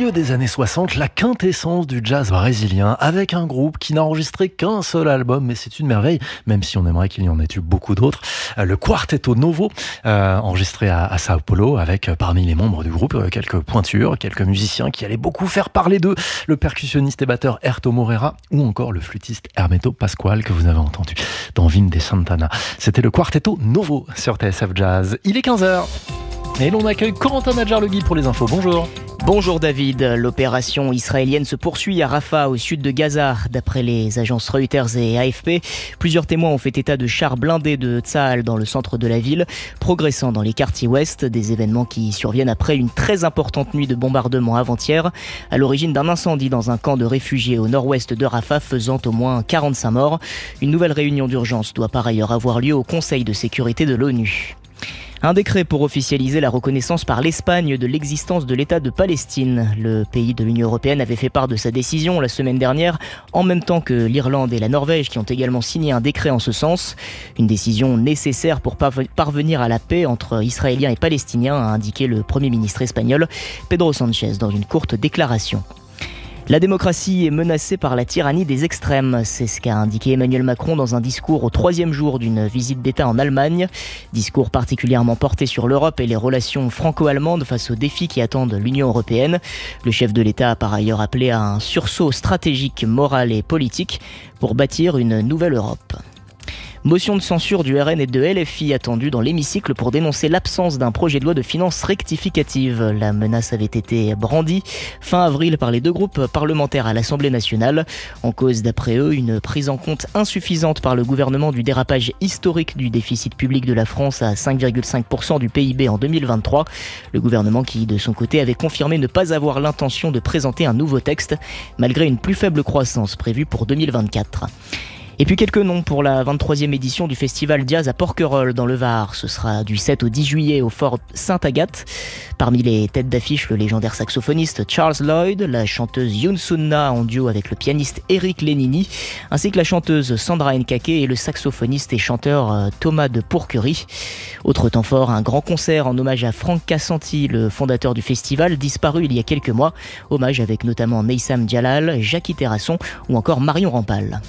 milieu des années 60, la quintessence du jazz brésilien, avec un groupe qui n'a enregistré qu'un seul album, mais c'est une merveille, même si on aimerait qu'il y en ait eu beaucoup d'autres. Le Quarteto Novo, enregistré à Sao Paulo, avec parmi les membres du groupe quelques pointures, quelques musiciens qui allaient beaucoup faire parler d'eux, le percussionniste et batteur Herto Moreira, ou encore le flûtiste Hermeto Pascoal, que vous avez entendu dans Vin de Santana. C'était le Quarteto Novo sur TSF Jazz. Il est 15h. Et l'on accueille Corentin Nadjar-Legui pour les infos. Bonjour. Bonjour David, l'opération israélienne se poursuit à Rafah au sud de Gaza. D'après les agences Reuters et AFP, plusieurs témoins ont fait état de chars blindés de Tsahal dans le centre de la ville, progressant dans les quartiers ouest, des événements qui surviennent après une très importante nuit de bombardement avant-hier, à l'origine d'un incendie dans un camp de réfugiés au nord-ouest de Rafah faisant au moins 45 morts. Une nouvelle réunion d'urgence doit par ailleurs avoir lieu au Conseil de sécurité de l'ONU. Un décret pour officialiser la reconnaissance par l'Espagne de l'existence de l'État de Palestine. Le pays de l'Union européenne avait fait part de sa décision la semaine dernière, en même temps que l'Irlande et la Norvège qui ont également signé un décret en ce sens. Une décision nécessaire pour parvenir à la paix entre Israéliens et Palestiniens, a indiqué le Premier ministre espagnol Pedro Sánchez dans une courte déclaration. La démocratie est menacée par la tyrannie des extrêmes. C'est ce qu'a indiqué Emmanuel Macron dans un discours au 3e jour d'une visite d'État en Allemagne. Discours particulièrement porté sur l'Europe et les relations franco-allemandes face aux défis qui attendent l'Union européenne. Le chef de l'État a par ailleurs appelé à un sursaut stratégique, moral et politique pour bâtir une nouvelle Europe. Motion de censure du RN et de LFI attendue dans l'hémicycle pour dénoncer l'absence d'un projet de loi de finances rectificative. La menace avait été brandie fin avril par les deux groupes parlementaires à l'Assemblée nationale. En cause, d'après eux, une prise en compte insuffisante par le gouvernement du dérapage historique du déficit public de la France à 5,5% du PIB en 2023. Le gouvernement qui, de son côté, avait confirmé ne pas avoir l'intention de présenter un nouveau texte, malgré une plus faible croissance prévue pour 2024. Et puis quelques noms pour la 23e édition du festival Jazz à Porquerolles dans le Var. Ce sera du 7 au 10 juillet au Fort Sainte-Agathe. Parmi les têtes d'affiche, le légendaire saxophoniste Charles Lloyd, la chanteuse Youn Sunna en duo avec le pianiste Eric Lenini, ainsi que la chanteuse Sandra Nkake et le saxophoniste et chanteur Thomas de Pourquerie. Autre temps fort, un grand concert en hommage à Franck Cassanti, le fondateur du festival, disparu il y a quelques mois. Hommage avec notamment Neissam Djalal, Jackie Terrasson ou encore Marion Rampal.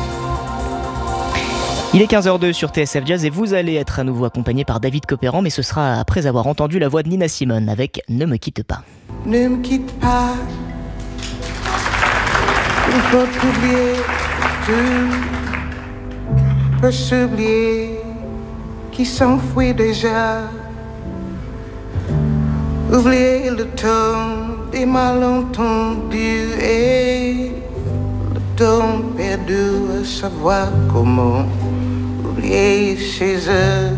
Il est 15h02 sur TSF Jazz et vous allez être à nouveau accompagné par David Copéran, mais ce sera après avoir entendu la voix de Nina Simone avec Ne me quitte pas. Ne me quitte pas, il faut oublier, tout peut s'oublier, qui s'enfuit déjà. Oublier le ton des malentendus et le ton perdu à savoir comment. Oublier chez eux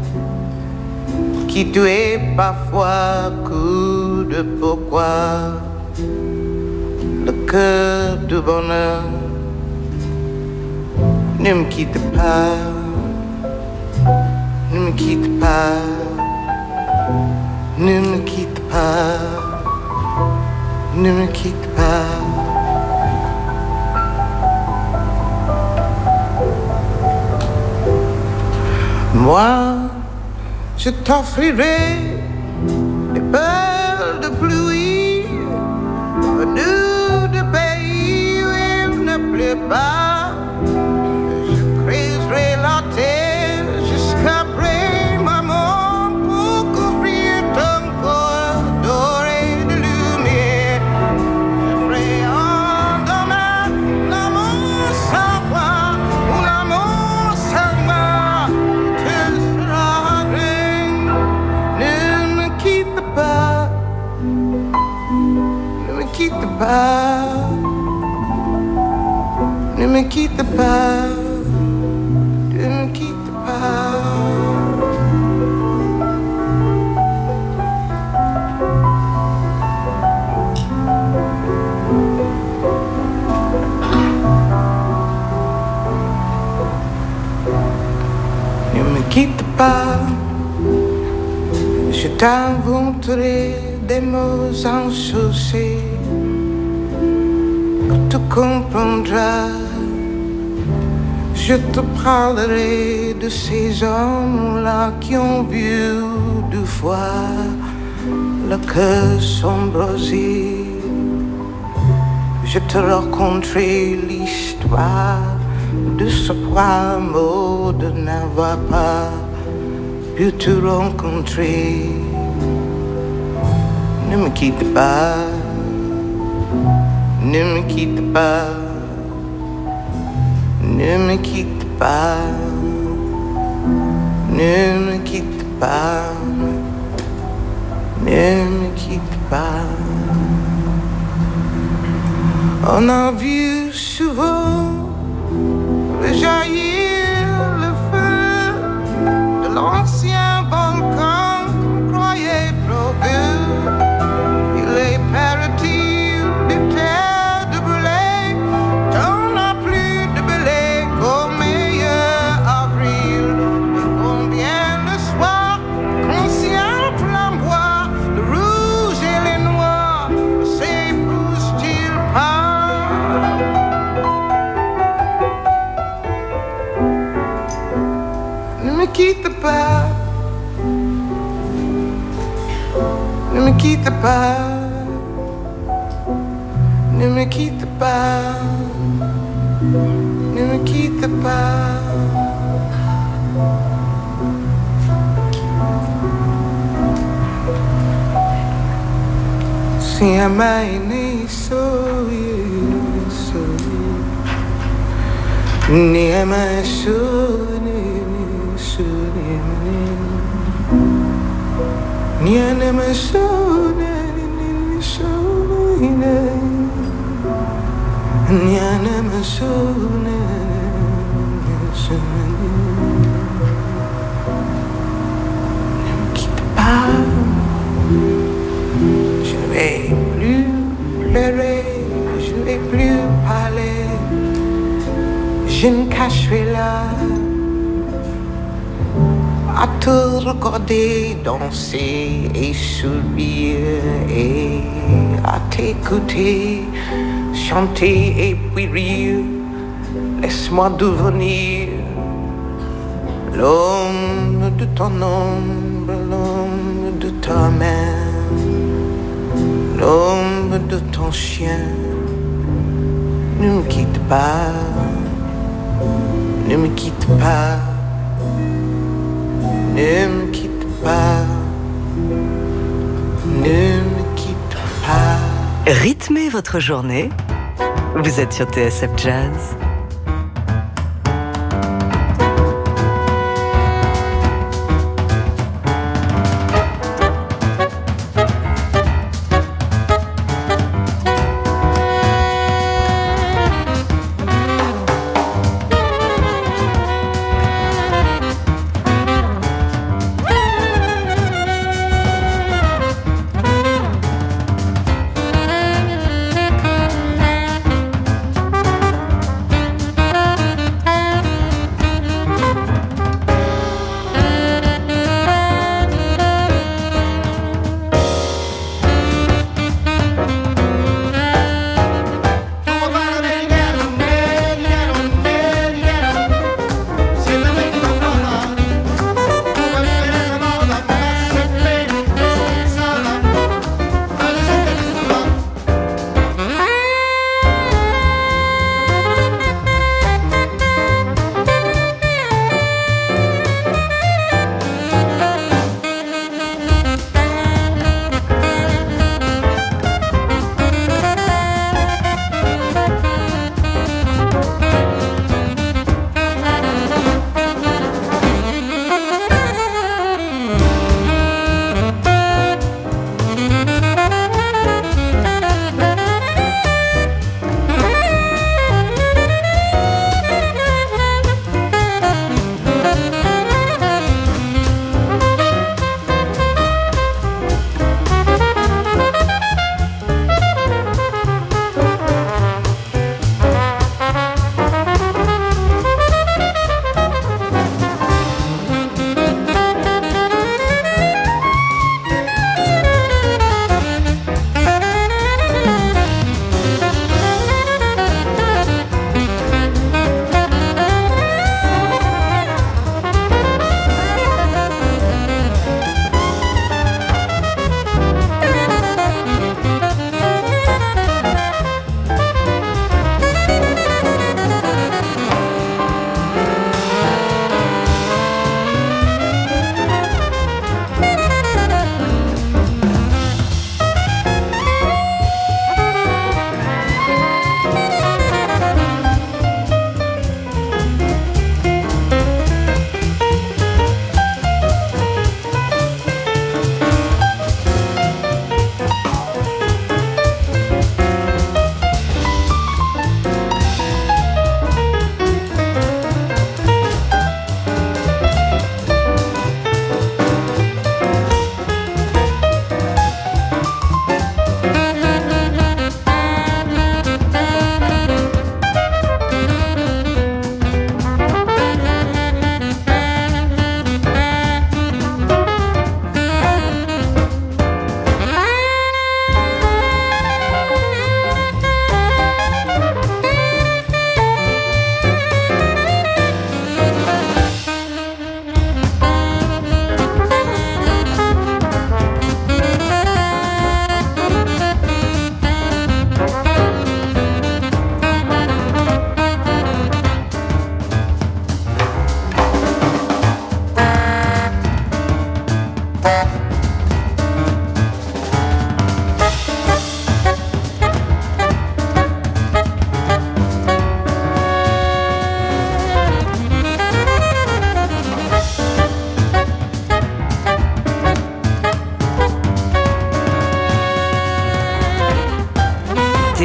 qui tuait parfois coup de pourquoi le cœur du bonheur. Ne me quitte pas, ne me quitte pas, ne me quitte pas, ne me quitte pas. Moi, je t'offrirai des perles de pluie, venues de pays où il ne pleut pas. Je creuserai la terre jusqu'après ma mort pour couvrir ton corps doré de lumière. Je ferai en demain l'amour sans moi ou l'amour sans moi. Ne me quitte pas, ne me quitte pas. Ne me quitte pas, je t'inventerai des mots insouciés que tu comprendras. Je te parlerai de ces hommes-là qui ont vu deux fois le cœur s'embraser je te raconterai l'histoire de ce poids mot de n'avoir pas pu te rencontrer. Ne me quitte pas, ne me quitte pas, ne me quitte pas, ne me quitte pas, ne me quitte pas. On a vu souvent jaillir le feu de l'ancien volcan qu'on croyait trop vieux. Il est paraît-il des terres de blé, on n'a plus de blé qu'au meilleur avril. Et combien de soirs qu'on ciel flamboie, le rouge et les noirs ne s'épousent-ils pas? Ne me quitte pas, ne me quitte pas, ne me quitte pas, ne me quitte pas. See, am I so near my soul, near my soul, near my soul. Ne me quitte pas, je ne vais plus pleurer, je ne vais plus parler. Je me cacherai là à te regarder danser et sourire et à t'écouter chanter et puis rire. Laisse-moi devenir l'ombre de ton ombre, l'ombre de ta main, l'ombre de ton chien. Ne me quitte pas, ne me quitte pas, ne me quitte pas, ne me quitte pas. Rythmez votre journée, vous êtes sur TSF Jazz.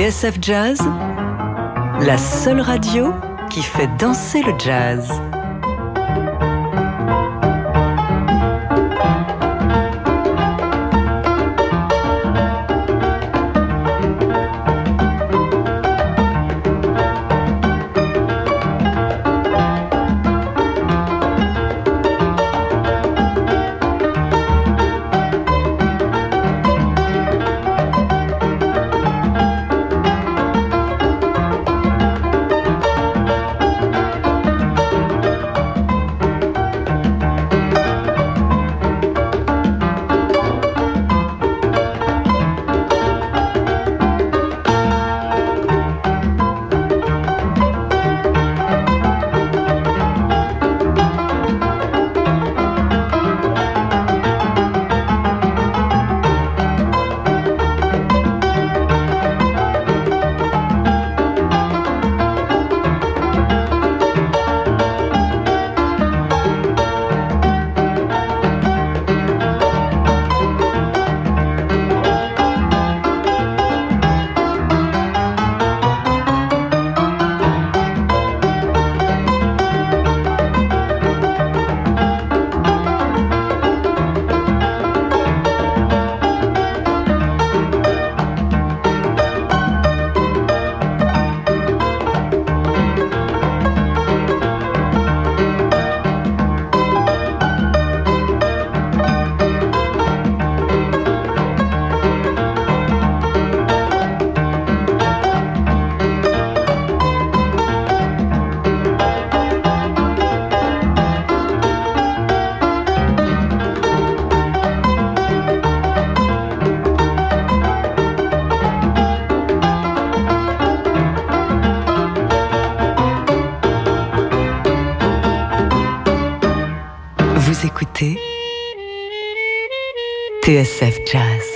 TSF Jazz, la seule radio qui fait danser le jazz. Vous écoutez TSF Jazz.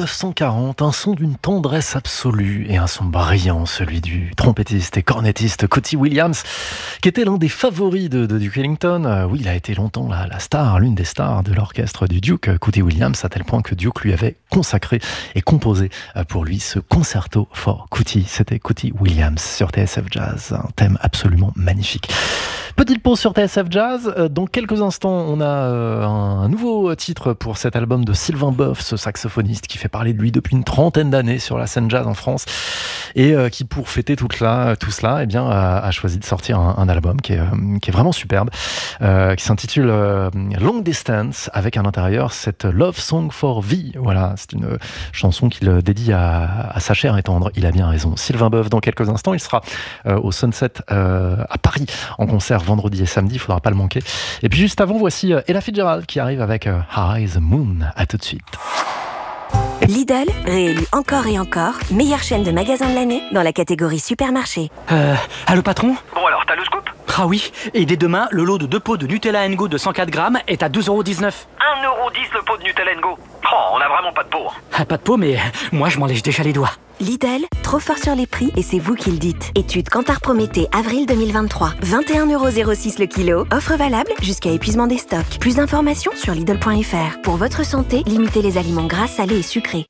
1940, un son d'une tendresse absolue et un son brillant, celui du trompettiste et cornettiste Cootie Williams, qui était l'un des favoris de Duke Ellington. Oui, il a été longtemps la star, l'une des stars de l'orchestre du Duke, Cootie Williams, à tel point que Duke lui avait consacré et composé pour lui ce concerto for Cootie. C'était Cootie Williams sur TSF Jazz, un thème absolument magnifique. Petite pause sur TSF Jazz. Dans quelques instants, on a un nouveau titre pour cet album de Sylvain Boeuf, ce saxophoniste qui fait parler de lui depuis une trentaine d'années sur la scène jazz en France et qui, pour fêter tout cela, eh bien, a choisi de sortir un album qui est vraiment superbe, qui s'intitule Long Distance, avec à l'intérieur cette Love Song for V. Voilà, c'est une chanson qu'il dédie à sa chère et tendre. Il a bien raison. Sylvain Boeuf, dans quelques instants, il sera au Sunset à Paris en concert vendredi et samedi, il ne faudra pas le manquer. Et puis juste avant, voici Ella Fitzgerald qui arrive avec High the Moon. À tout de suite. Lidl, réélu encore et encore, meilleure chaîne de magasins de l'année dans la catégorie supermarché. Allô patron ? Bon alors, t'as le scoop ? Ah oui, et dès demain, le lot de 2 pots de Nutella Go de 104 grammes est à 2,19 €. 1,10 € le pot de Nutella Go. Oh, on a vraiment pas de pot. Ah, pas de pot, mais moi je m'en lèche déjà les doigts. Lidl, trop fort sur les prix et c'est vous qui le dites. Étude Kantar Prométhée, avril 2023. 21,06 € le kilo. Offre valable jusqu'à épuisement des stocks. Plus d'informations sur Lidl.fr. Pour votre santé, limitez les aliments gras, salés et sucrés.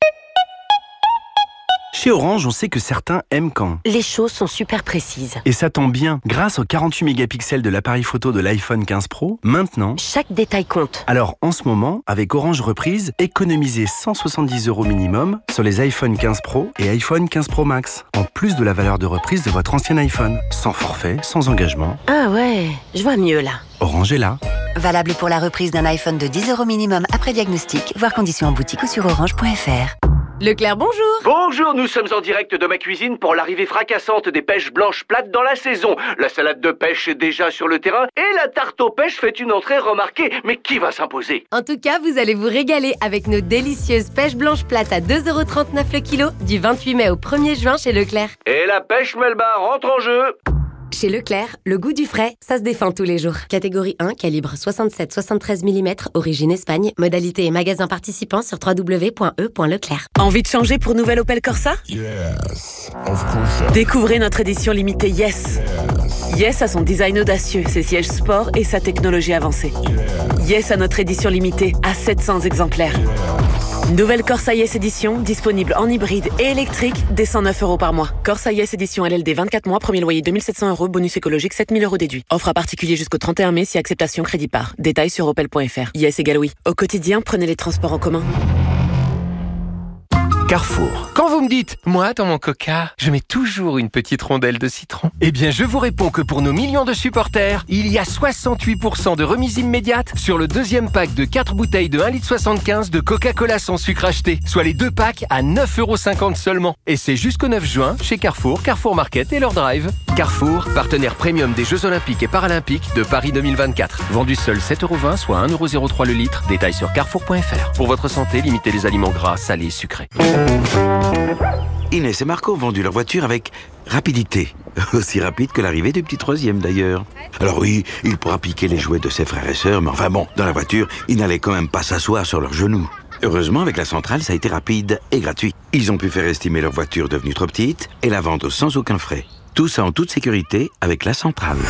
Chez Orange, on sait que certains aiment quand Les choses sont super précises. Et ça tombe bien, grâce aux 48 mégapixels de l'appareil photo de l'iPhone 15 Pro, maintenant... Chaque détail compte. Alors en ce moment, avec Orange Reprise, économisez 170 € minimum sur les iPhone 15 Pro et iPhone 15 Pro Max, en plus de la valeur de reprise de votre ancien iPhone. Sans forfait, sans engagement. Ah ouais, je vois mieux là. Orange est là. Valable pour la reprise d'un iPhone de 10 € minimum après diagnostic, voire conditions en boutique ou sur orange.fr. Leclerc, bonjour. Bonjour, nous sommes en direct de ma cuisine pour l'arrivée fracassante des pêches blanches plates dans la saison. La salade de pêche est déjà sur le terrain et la tarte aux pêches fait une entrée remarquée. Mais qui va s'imposer ? En tout cas, vous allez vous régaler avec nos délicieuses pêches blanches plates à 2,39 € le kilo du 28 mai au 1er juin chez Leclerc. Et la pêche Melba rentre en jeu. Chez Leclerc, le goût du frais, ça se défend tous les jours. Catégorie 1, calibre 67-73 mm, origine Espagne. Modalité et magasin participants sur www.e.leclerc. Envie de changer pour nouvelle Opel Corsa ? Yes, of course. Découvrez notre édition limitée Yes. Yes a son design audacieux, ses sièges sport et sa technologie avancée. Yes a notre édition limitée à 700 exemplaires. Nouvelle Corsa Yes édition, disponible en hybride et électrique, dès 109 € par mois. Corsa Yes édition LLD 24 mois, premier loyer 2700 €, bonus écologique 7000 € déduit. Offre à particulier jusqu'au 31 mai si acceptation crédit par. Détails sur opel.fr. Yes égale oui. Au quotidien, prenez les transports en commun. Carrefour. Quand vous me dites, moi, dans mon coca, je mets toujours une petite rondelle de citron, eh bien, je vous réponds que pour nos millions de supporters, il y a 68% de remise immédiate sur le deuxième pack de 4 bouteilles de 1,75 litre de Coca-Cola sans sucre acheté, soit les 2 packs à 9,50 € seulement. Et c'est jusqu'au 9 juin chez Carrefour, Carrefour Market et leur drive. Carrefour, partenaire premium des Jeux Olympiques et Paralympiques de Paris 2024. Vendu seul 7,20 €, soit 1,03 € le litre. Détails sur carrefour.fr. Pour votre santé, limitez les aliments gras, salés et sucrés. Inès et Marco ont vendu leur voiture avec rapidité. Aussi rapide que l'arrivée du petit troisième d'ailleurs. Alors oui, il pourra piquer les jouets de ses frères et sœurs, mais enfin bon, dans la voiture, il n'allait quand même pas s'asseoir sur leurs genoux. Heureusement, avec la centrale, ça a été rapide et gratuit. Ils ont pu faire estimer leur voiture devenue trop petite et la vendre sans aucun frais. Tout ça en toute sécurité avec la centrale.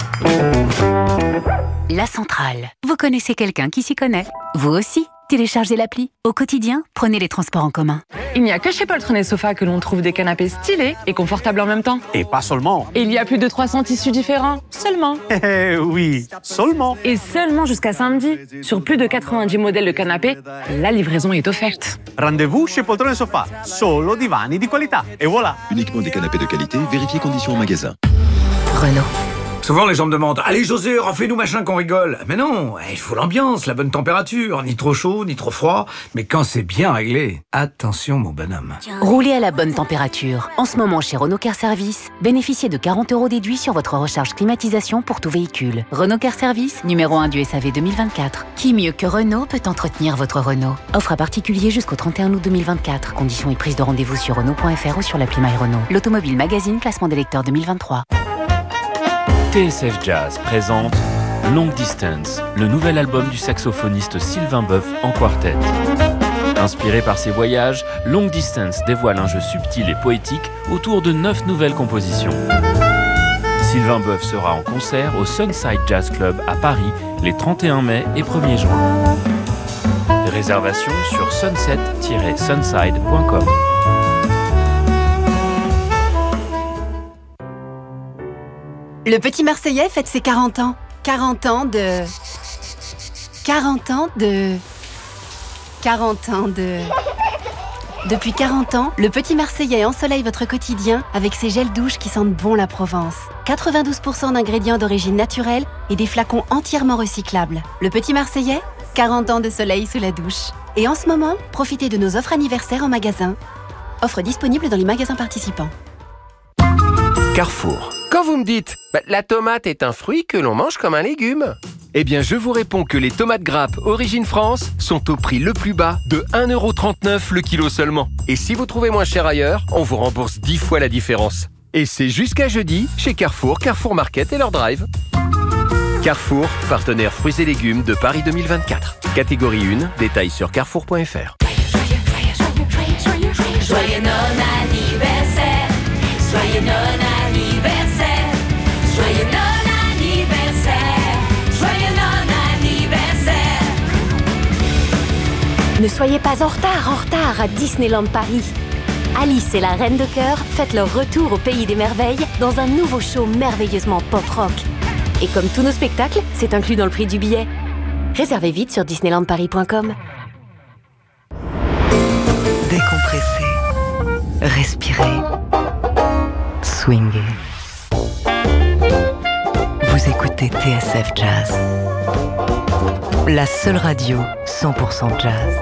La centrale. Vous connaissez quelqu'un qui s'y connaît ? Vous aussi ? Téléchargez l'appli. Au quotidien, prenez les transports en commun. Il n'y a que chez Poltron et Sofa que l'on trouve des canapés stylés et confortables en même temps. Et pas seulement. Et il y a plus de 300 tissus différents. Seulement. Oui, seulement. Et seulement jusqu'à samedi. Sur plus de 90 modèles de canapés, la livraison est offerte. Rendez-vous chez Poltron et Sofa. Solo divani di qualità. Et voilà. Uniquement des canapés de qualité. Vérifiez conditions au magasin. Renault. Souvent, les gens me demandent « Allez, José, refais-nous machin qu'on rigole !» Mais non, il faut l'ambiance, la bonne température, ni trop chaud, ni trop froid. Mais quand c'est bien réglé, attention, mon bonhomme. Roulez à la bonne température. En ce moment, chez Renault Car Service, bénéficiez de 40 € déduits sur votre recharge climatisation pour tout véhicule. Renault Car Service, numéro 1 du SAV 2024. Qui mieux que Renault peut entretenir votre Renault ? Offre à particulier jusqu'au 31 août 2024. Conditions et prise de rendez-vous sur Renault.fr ou sur l'appli My Renault. L'Automobile Magazine, classement des lecteurs 2023. TSF Jazz présente Long Distance, le nouvel album du saxophoniste Sylvain Boeuf en quartet. Inspiré par ses voyages, Long Distance dévoile un jeu subtil et poétique autour de 9 nouvelles compositions. Sylvain Boeuf sera en concert au Sunside Jazz Club à Paris les 31 mai et 1er juin. Réservation sur sunset-sunside.com. Le Petit Marseillais fête ses 40 ans. 40 ans de... Depuis 40 ans, le Petit Marseillais ensoleille votre quotidien avec ses gels douches qui sentent bon la Provence. 92% d'ingrédients d'origine naturelle et des flacons entièrement recyclables. Le Petit Marseillais, 40 ans de soleil sous la douche. Et en ce moment, profitez de nos offres anniversaires en magasin. Offre disponible dans les magasins participants. Carrefour. Quand vous me dites la tomate est un fruit que l'on mange comme un légume, eh bien je vous réponds que les tomates grappes Origine France sont au prix le plus bas de 1,39€ le kilo seulement. Et si vous trouvez moins cher ailleurs, on vous rembourse 10 fois la différence. Et c'est jusqu'à jeudi chez Carrefour, Carrefour Market et leur drive. Carrefour, partenaire fruits et légumes de Paris 2024. Catégorie 1, détails sur carrefour.fr. Joyeux non-anniversaire, joyeux non-anniversaire, joyeux non-anniversaire, joyeux non-anniversaire. Ne soyez pas en retard à Disneyland Paris. Alice et la Reine de Cœur fêtent leur retour au Pays des Merveilles dans un nouveau show merveilleusement pop-rock. Et comme tous nos spectacles, c'est inclus dans le prix du billet. Réservez vite sur disneylandparis.com. Décompressez, respirez, swingez. Vous écoutez TSF Jazz, la seule radio 100% jazz.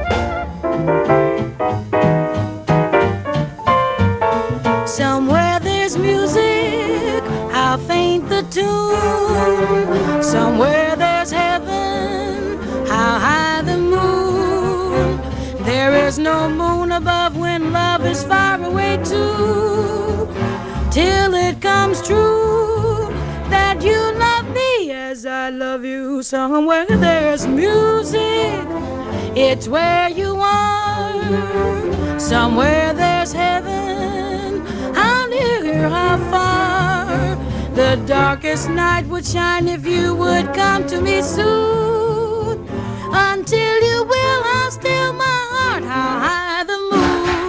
Somewhere there's music, I'll faint the tune. Somewhere there's heaven, how high the moon. There is no moon above when love is far away too. Till it comes true that you love me as I love you. Somewhere there's music, it's where you are. Somewhere there's heaven, how near, how far. The darkest night would shine if you would come to me soon. Until you will, I'll still my heart. How high the moon,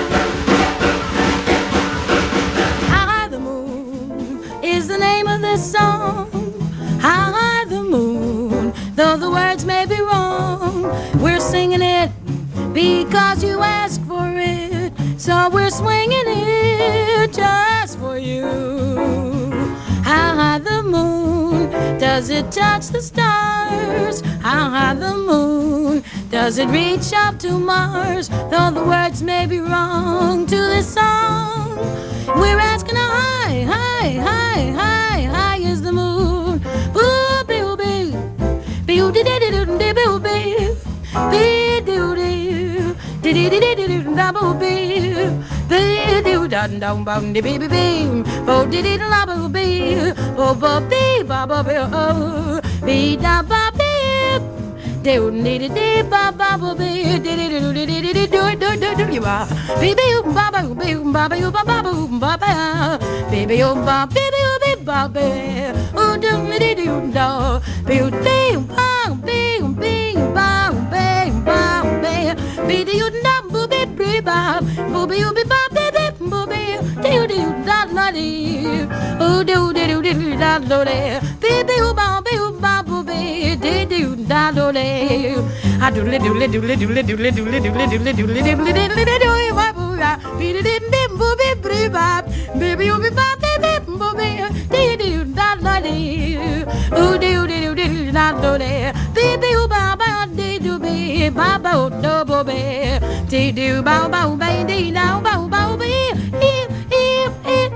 how high the moon is the name of this song. How high the moon, though the words may be wrong, we're singing it because you asked for it. So we're swinging it just for you. How high the moon, does it touch the stars? How high the moon, does it reach up to Mars? Though the words may be wrong to this song, we're asking how high, high, high, high, high is the moon. Ooh, boo, boo, boo, dee dee dee dee dee boo, boo, bee doo dee, dee dee dee dee dee da boo bee, bee doo da da ba dee bee bee bee, bo dee dee da boo bee, bo bo bee ba ba bee oh, bee da ba bee, doo dee dee dee ba ba boo bee, dee dee dee dee dee dee do do do do you ba, bee bee ba ba bee ba ba you ba ba ba ba, bee bee ba bee bee ba bee, oh do dee dee do, bee bee ba bee bee ba bee ba bee, bee dee da boo bee bee ba, boo bee bee ba bee bee boo bee, dee dee da da dee, oh do dee dee da do dee, bee bee ba boo bee, dee dee da do dee, I do li do li do li do li do li do li do li do li do li do li do li do ba boo ba, bee dee dee boo bee bee ba, bee bee bee ba bee bee boo bee, dee dee da da dee, oh do dee dee da do dee, bee bee ba ba dee do bee ba ba do boo bee, dee dee ba ba bee dee da ba ba bee, ee ee ee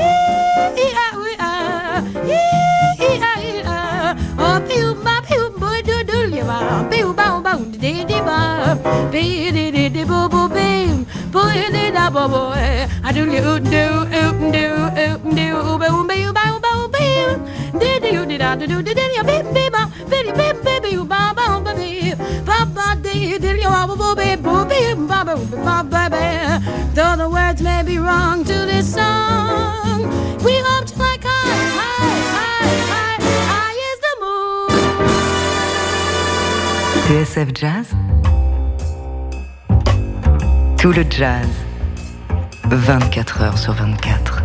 ee ah ee ah oh bee ba bee boo do do li ba bee ba ba dee dee ba bee dee dee dee boo boo bee boo dee da boo boo, I do do do do boo bee ba ba bee, dee dee da do do dee dee bee bee ba bee bee bee ba ba bee ba ba dee you did your booby, booby, booby, baby. Though the words may be wrong to this song, we hope to like high is the moon. TSF Jazz, tout le jazz, 24 heures sur 24.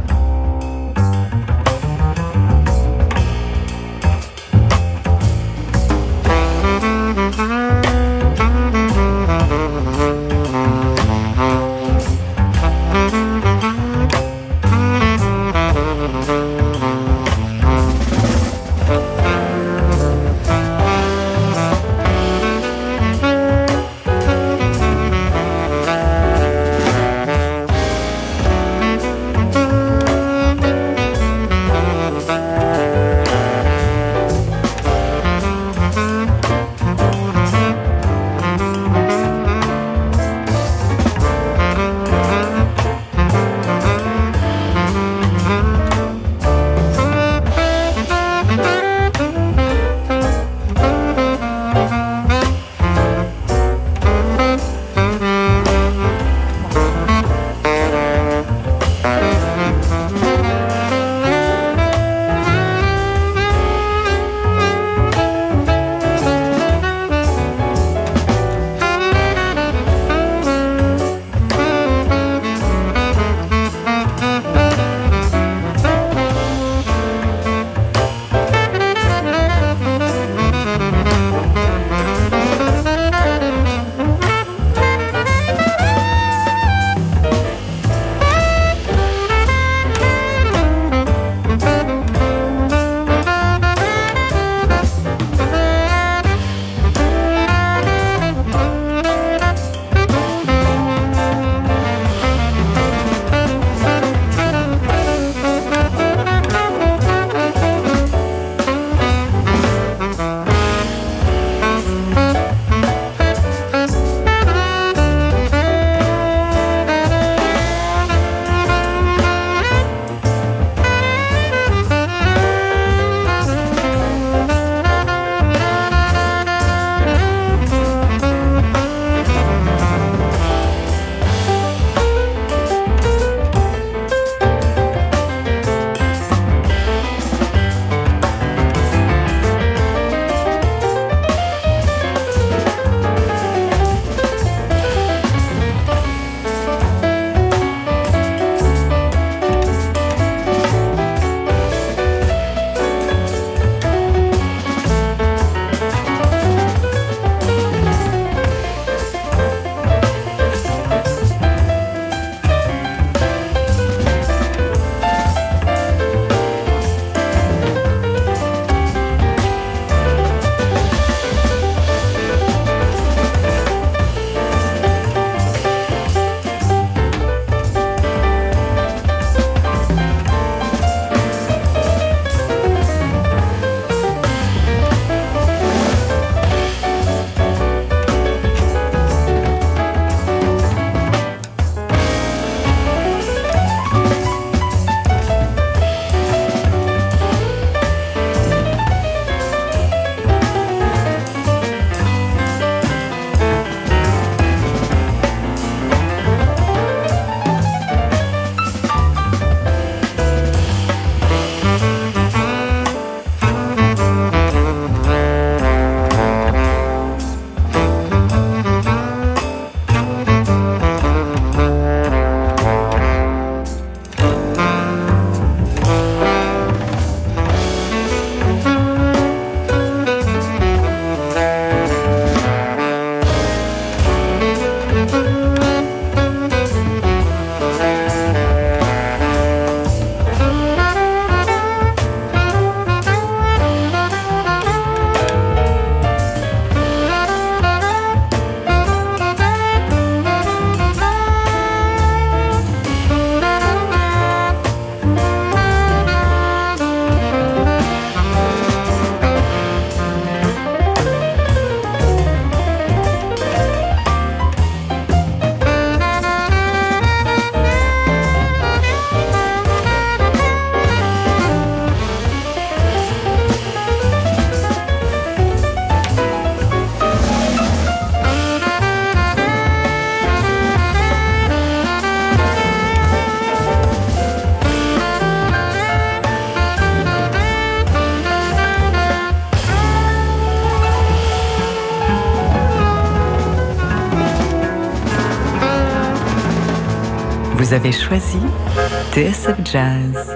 Vous avez choisi TSF Jazz.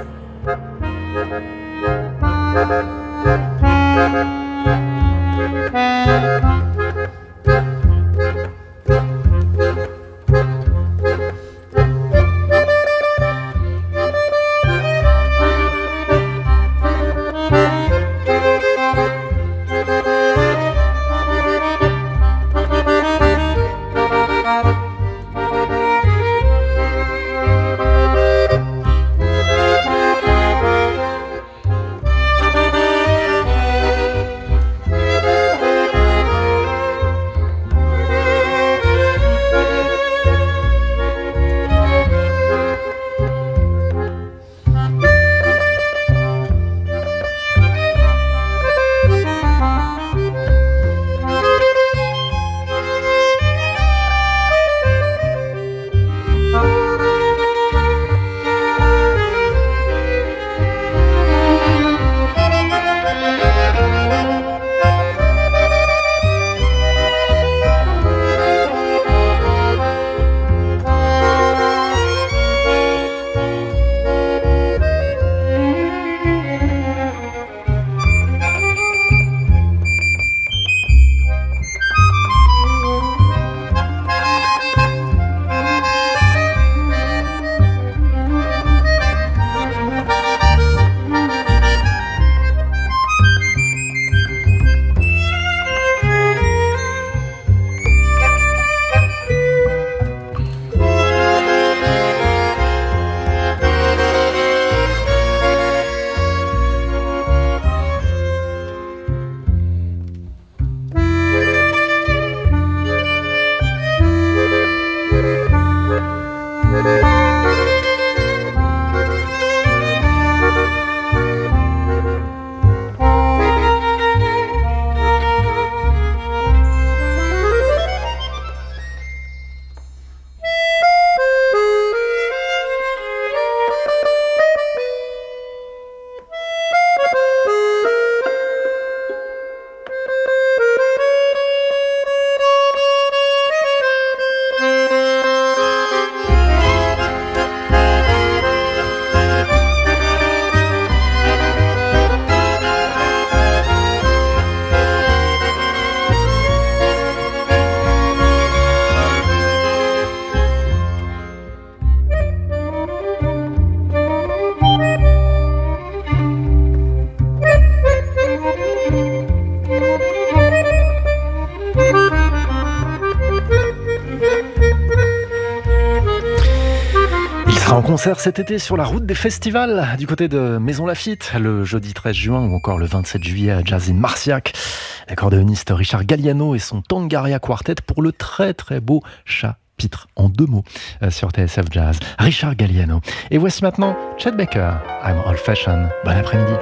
En concert cet été sur la route des festivals du côté de Maison Lafitte, le jeudi 13 juin ou encore le 27 juillet à Jazz in Marciac. L'accordéoniste Richard Galliano et son Tangaria Quartet pour le très très beau chapitre en 2 mots sur TSF Jazz. Richard Galliano. Et voici maintenant Chet Baker, I'm Old Fashioned. Bon après-midi.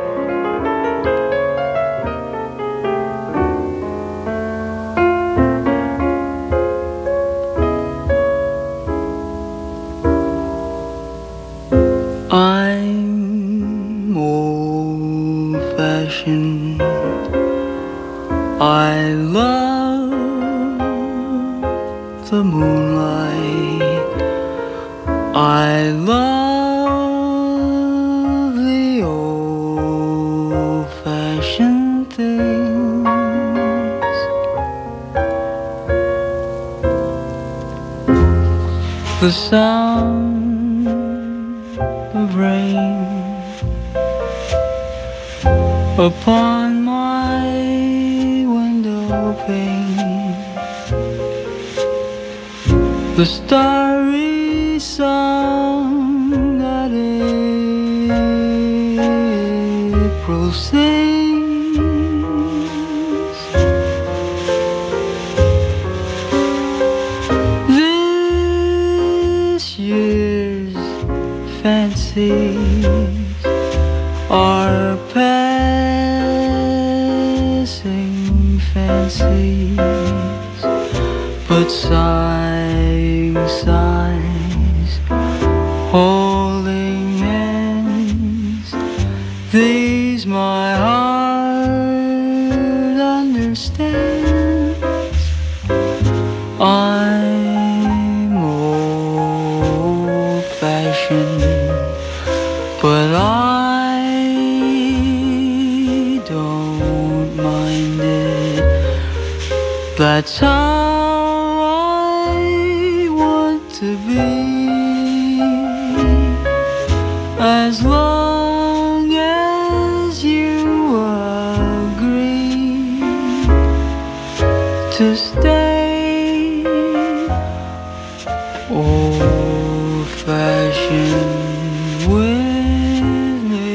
I'm old-fashioned. I love the moonlight. I love the old-fashioned things. The sound of rain upon my window pane, the starry song that April sings, this year's fancies are passing fancies, but sighing sighs, holding hands, these my heart understands. I'm old as long as you agree to stay old-fashioned with me.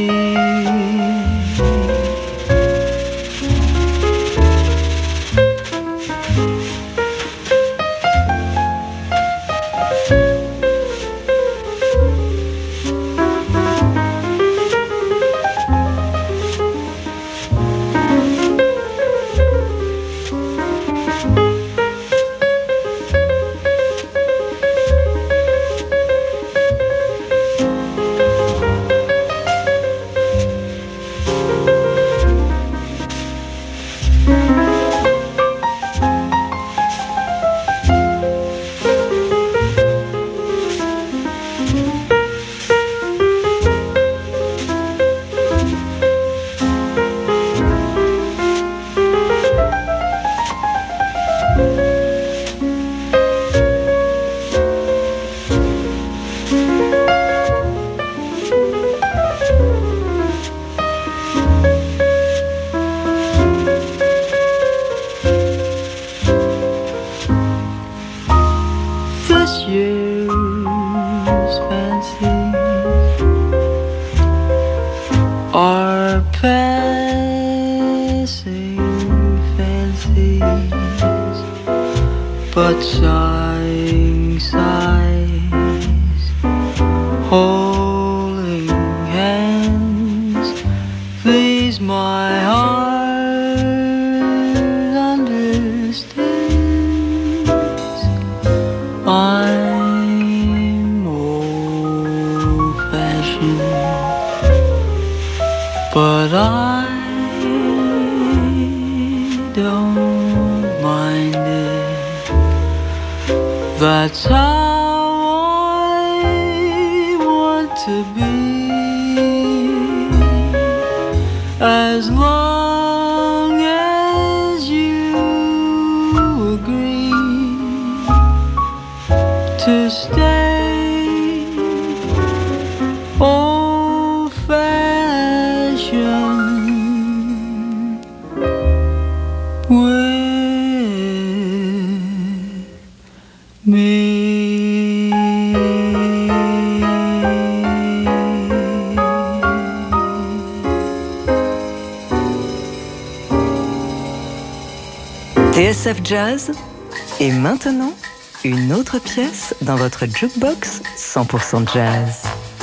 This year's fancies are passing fancies, but sighing sighs, holding hands, please my heart understands. I'm old-fashioned, but I don't mind it. That's how I want to be, as long as you agree to stay old-fashioned with me. TSF Jazz. Et maintenant, une autre pièce dans votre jukebox 100% jazz.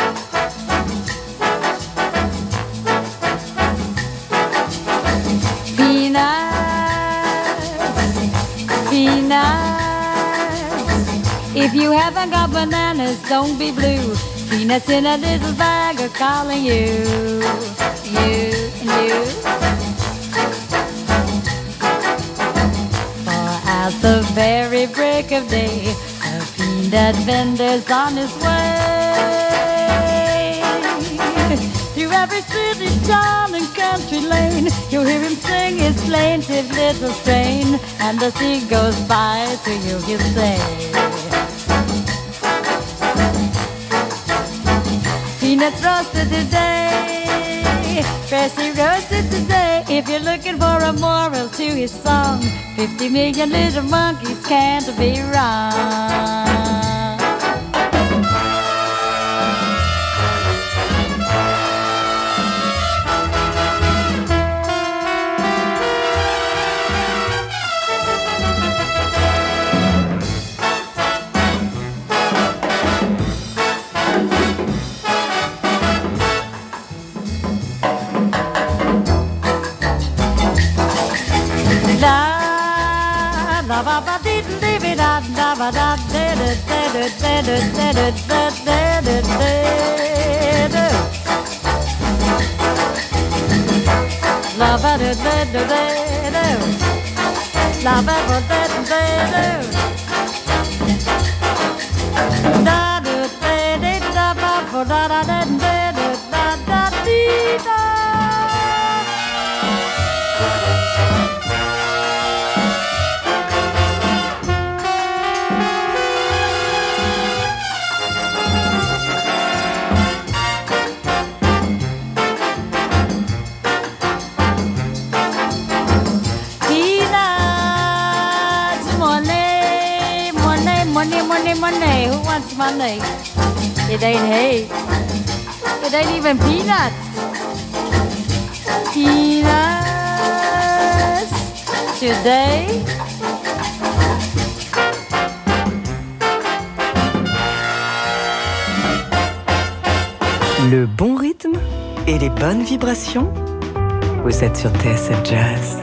Peanuts. If you haven't got bananas, don't be blue. Peanuts in a little bag are calling you, you and you. For at the very break of day, a peanut vendor's on his way. Through every city, town, and country lane, you'll hear him sing his plaintive little strain. And as he goes by to you, he'll say, peanuts roasted today, freshly roasted today. If you're looking for a moral to his song, 50 million little monkeys can't be wrong. money. It ain't hay. It ain't even peanuts. Peanuts today. Le bon rythme et les bonnes vibrations. Vous êtes sur TSF Jazz.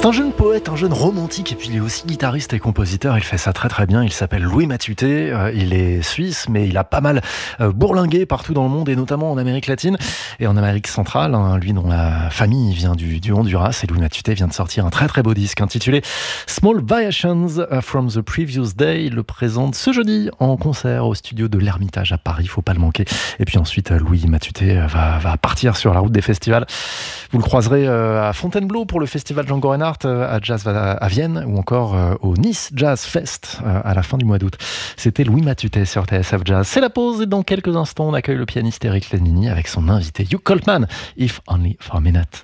C'est un jeune poète, un jeune romantique, et puis il est aussi guitariste et compositeur. Il fait ça très très bien. Il s'appelle Louis Mathuté. Il est suisse, mais il a pas mal bourlingué partout dans le monde, et notamment en Amérique latine et en Amérique centrale. Lui dont la famille vient du Honduras. Et Louis Mathuté vient de sortir un très très beau disque intitulé Small Variations from the Previous Day. Il le présente ce jeudi en concert au studio de l'Ermitage à Paris. Faut pas le manquer. Et puis ensuite, Louis Mathuté va partir sur la route des festivals. Vous le croiserez à Fontainebleau pour le festival Django Reinhardt, à Jazz à Vienne, ou encore au Nice Jazz Fest à la fin du mois d'août. C'était Louis Mathuté sur TSF Jazz. C'est la pause, et dans quelques instants, on accueille le pianiste Eric Lenini avec son invité Hugh Coltman, If Only for a Minute.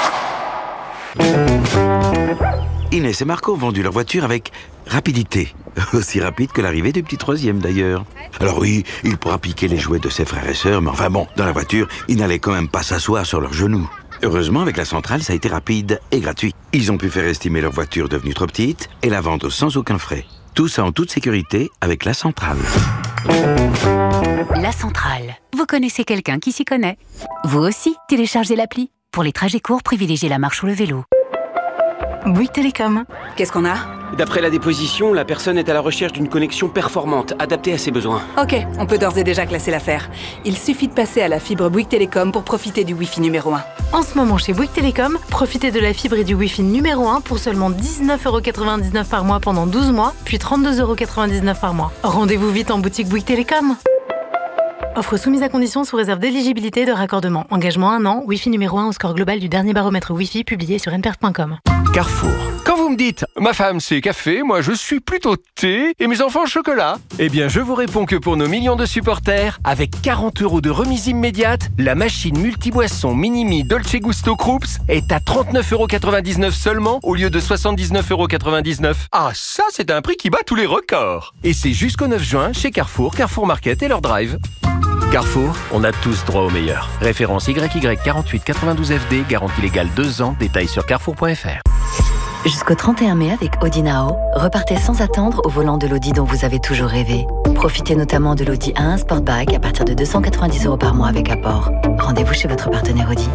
Inès et Marco ont vendu leur voiture avec rapidité. Aussi rapide que l'arrivée du petit troisième d'ailleurs. Alors oui, il pourra piquer les jouets de ses frères et sœurs, mais enfin bon, dans la voiture, il n'allait quand même pas s'asseoir sur leurs genoux. Heureusement, avec la centrale, ça a été rapide et gratuit. Ils ont pu faire estimer leur voiture devenue trop petite et la vendre sans aucun frais. Tout ça en toute sécurité avec la centrale. La centrale. Vous connaissez quelqu'un qui s'y connaît? Vous aussi, téléchargez l'appli. Pour les trajets courts, privilégiez la marche ou le vélo. Bouygues Télécom. Qu'est-ce qu'on a? D'après la déposition, la personne est à la recherche d'une connexion performante, adaptée à ses besoins. Ok, on peut d'ores et déjà classer l'affaire. Il suffit de passer à la fibre Bouygues Télécom pour profiter du Wi-Fi numéro 1. En ce moment, chez Bouygues Télécom, profitez de la fibre et du Wi-Fi numéro 1 pour seulement 19,99€ par mois pendant 12 mois, puis 32,99€ par mois. Rendez-vous vite en boutique Bouygues Télécom. Offre soumise à conditions sous réserve d'éligibilité et de raccordement. Engagement 1 an, Wi-Fi numéro 1 au score global du dernier baromètre Wi-Fi publié sur nperf.com. Carrefour. Quand vous me dites « Ma femme c'est café, moi je suis plutôt thé et mes enfants chocolat », eh bien je vous réponds que pour nos millions de supporters, avec 40€ de remise immédiate, la machine multiboisson Minimi Dolce Gusto Krups est à 39,99€ seulement au lieu de 79,99€. Ah, ça c'est un prix qui bat tous les records. Et c'est jusqu'au 9 juin chez Carrefour, Carrefour Market et leur drive. Carrefour, on a tous droit au meilleur. Référence YY4892FD, garantie légale 2 ans, détails sur carrefour.fr. Jusqu'au 31 mai avec Audi Now, repartez sans attendre au volant de l'Audi dont vous avez toujours rêvé. Profitez notamment de l'Audi A1 Sportback à partir de 290€ par mois avec apport. Rendez-vous chez votre partenaire Audi.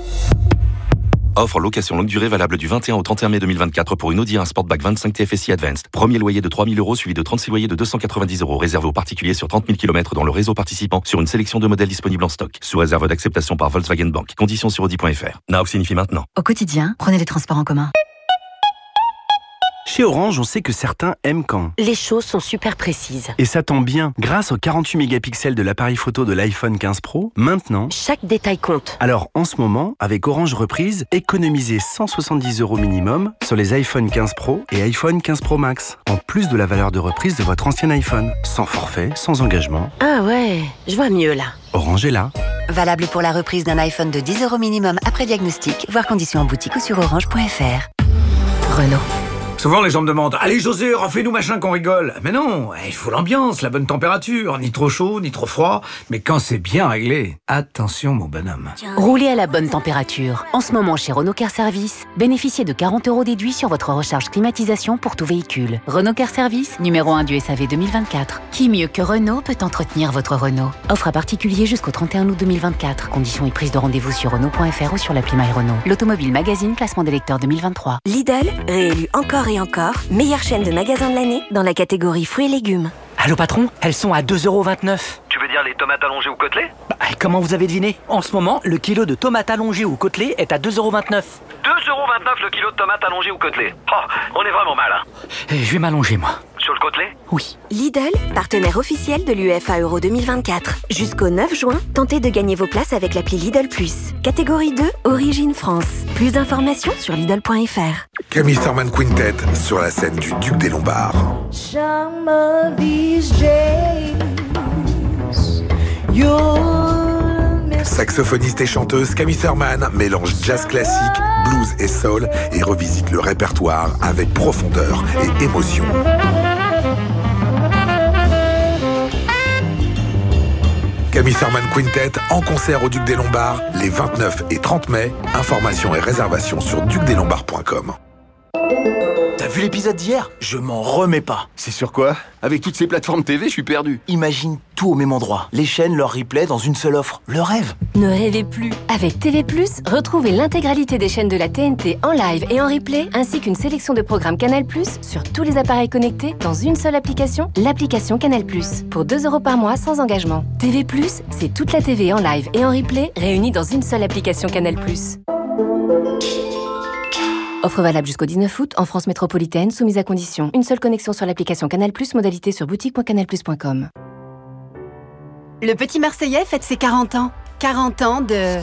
Offre location longue durée valable du 21 au 31 mai 2024 pour une Audi A1 Sportback 25 TFSI Advanced. Premier loyer de 3 000€ suivi de 36 loyers de 290€ réservé aux particuliers sur 30 000 km dans le réseau participant sur une sélection de modèles disponibles en stock. Sous réserve d'acceptation par Volkswagen Bank. Conditions sur Audi.fr. Now signifie maintenant. Au quotidien, prenez les transports en commun. Chez Orange, on sait que certains aiment quand les choses sont super précises. Et ça tombe bien, grâce aux 48 mégapixels de l'appareil photo de l'iPhone 15 Pro, maintenant, chaque détail compte. Alors en ce moment, avec Orange Reprise, économisez 170€ minimum sur les iPhone 15 Pro et iPhone 15 Pro Max, en plus de la valeur de reprise de votre ancien iPhone, sans forfait, sans engagement. Ah ouais, je vois mieux là. Orange est là. Valable pour la reprise d'un iPhone de 10€ minimum après diagnostic, voire conditions en boutique ou sur orange.fr. Renault. Souvent, les gens me demandent « Allez, José, refais-nous machin qu'on rigole !» Mais non, il faut l'ambiance, la bonne température, ni trop chaud, ni trop froid. Mais quand c'est bien réglé, attention, mon bonhomme. Roulez à la bonne température. En ce moment, chez Renault Car Service, bénéficiez de 40€ déduits sur votre recharge climatisation pour tout véhicule. Renault Car Service, numéro 1 du SAV 2024. Qui mieux que Renault peut entretenir votre Renault? Offre à particulier jusqu'au 31 août 2024. Conditions et prise de rendez-vous sur Renault.fr ou sur l'appli My Renault. L'Automobile Magazine, classement des lecteurs 2023. Lidl, réélu encore et encore, meilleure chaîne de magasins de l'année dans la catégorie fruits et légumes. Allô patron, elles sont à 2,29€. Tu veux dire les tomates allongées ou côtelées? Comment vous avez deviné? En ce moment, le kilo de tomates allongées ou côtelées est à 2,29€. 2,29€ le kilo de tomates allongées ou côtelées. Oh, on est vraiment mal, hein. Je vais m'allonger, moi. Sur le côtelé? Oui. Lidl, partenaire officiel de l'UEFA Euro 2024. Jusqu'au 9 juin, tentez de gagner vos places avec l'appli Lidl+. Catégorie 2, Origine France. Plus d'informations sur Lidl.fr. Camille Thurman Quintet sur la scène du Duc des Lombards. Some of these days, you'll miss. Saxophoniste et chanteuse, Camille Thurman mélange jazz classique, blues et soul et revisite le répertoire avec profondeur et émotion. Camille Thurman Quintet en concert au Duc des Lombards les 29 et 30 mai. Informations et réservations sur ducdeslombards.com. T'as vu l'épisode d'hier, je m'en remets pas. C'est sur quoi? Avec toutes ces plateformes TV, je suis perdu. Imagine tout au même endroit. Les chaînes, leur replay dans une seule offre. Le rêve. Ne rêvez plus. Avec TV+, retrouvez l'intégralité des chaînes de la TNT en live et en replay, ainsi qu'une sélection de programmes Canal+, sur tous les appareils connectés, dans une seule application, l'application Canal+. Pour 2 € par mois, sans engagement. TV+, c'est toute la TV en live et en replay, réunie dans une seule application Canal+. Offre valable jusqu'au 19 août, en France métropolitaine, soumise à condition. Une seule connexion sur l'application Canal+, modalité sur boutique.canalplus.com. Le petit Marseillais fête ses 40 ans. 40 ans de...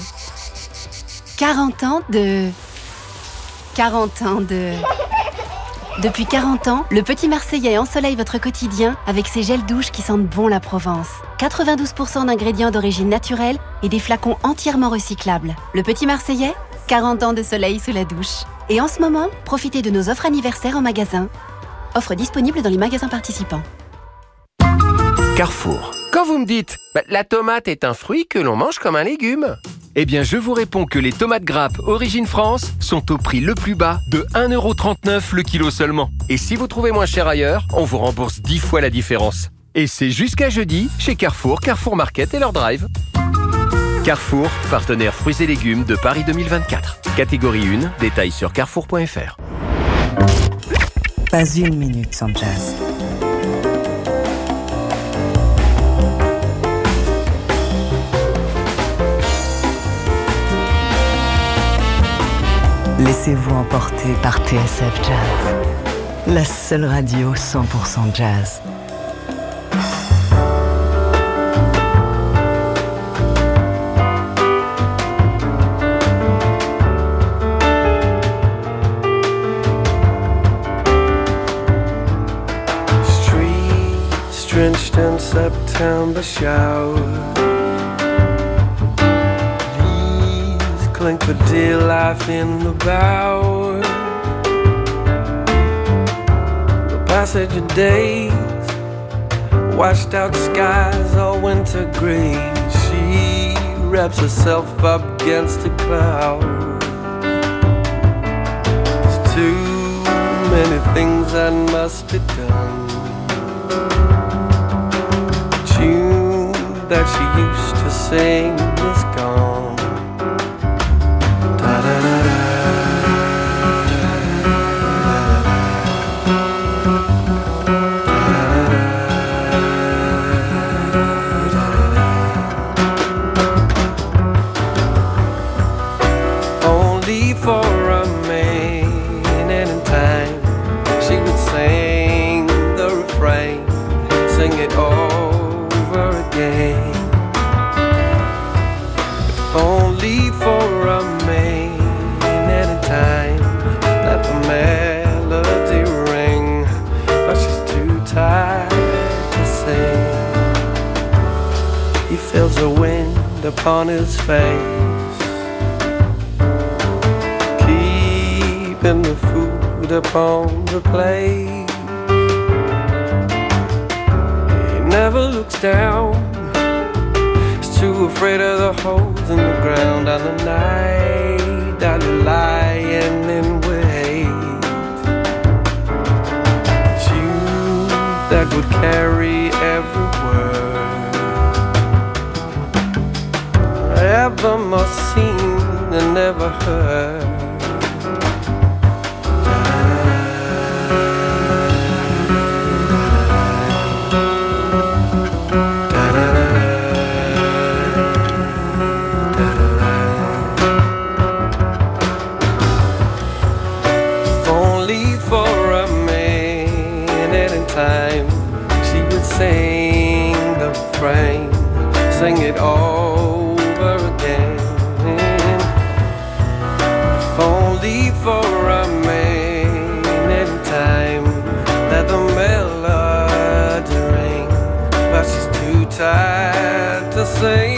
Depuis 40 ans, le petit Marseillais ensoleille votre quotidien avec ses gels douches qui sentent bon la Provence. 92% d'ingrédients d'origine naturelle et des flacons entièrement recyclables. Le petit Marseillais, 40 ans de soleil sous la douche. Et en ce moment, profitez de nos offres anniversaires en magasin. Offre disponible dans les magasins participants. Carrefour. Quand vous me dites la tomate est un fruit que l'on mange comme un légume, eh bien je vous réponds que les tomates grappes Origine France sont au prix le plus bas de 1,39 € le kilo seulement. Et si vous trouvez moins cher ailleurs, on vous rembourse 10 fois la différence. Et c'est jusqu'à jeudi chez Carrefour, Carrefour Market et leur drive. Carrefour, partenaire fruits et légumes de Paris 2024. Catégorie 1, détails sur carrefour.fr. Pas une minute sans jazz. Laissez-vous emporter par TSF Jazz, la seule radio 100% jazz. Streets drenched in September showers. Clink for dear life in the bower. The passage of days, washed out skies, all winter gray. She wraps herself up against a cloud. There's too many things that must be done. The tune that she used to sing is gone. Only for a minute in time, she would sing the refrain, sing it over again. If only for a minute in time, let the melody ring, but she's too tired to sing. He feels the wind upon his face, keeping the food upon the plate. He never looks down, he's too afraid of the holes in the ground on the night that you're lying in wait. Tune that would carry every word, ever more seen and never heard. Sing the refrain, sing it over again. If only for a minute in time, let the melody ring, but she's too tired to sing.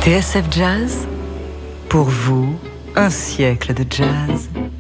TSF Jazz, pour vous, un siècle de jazz.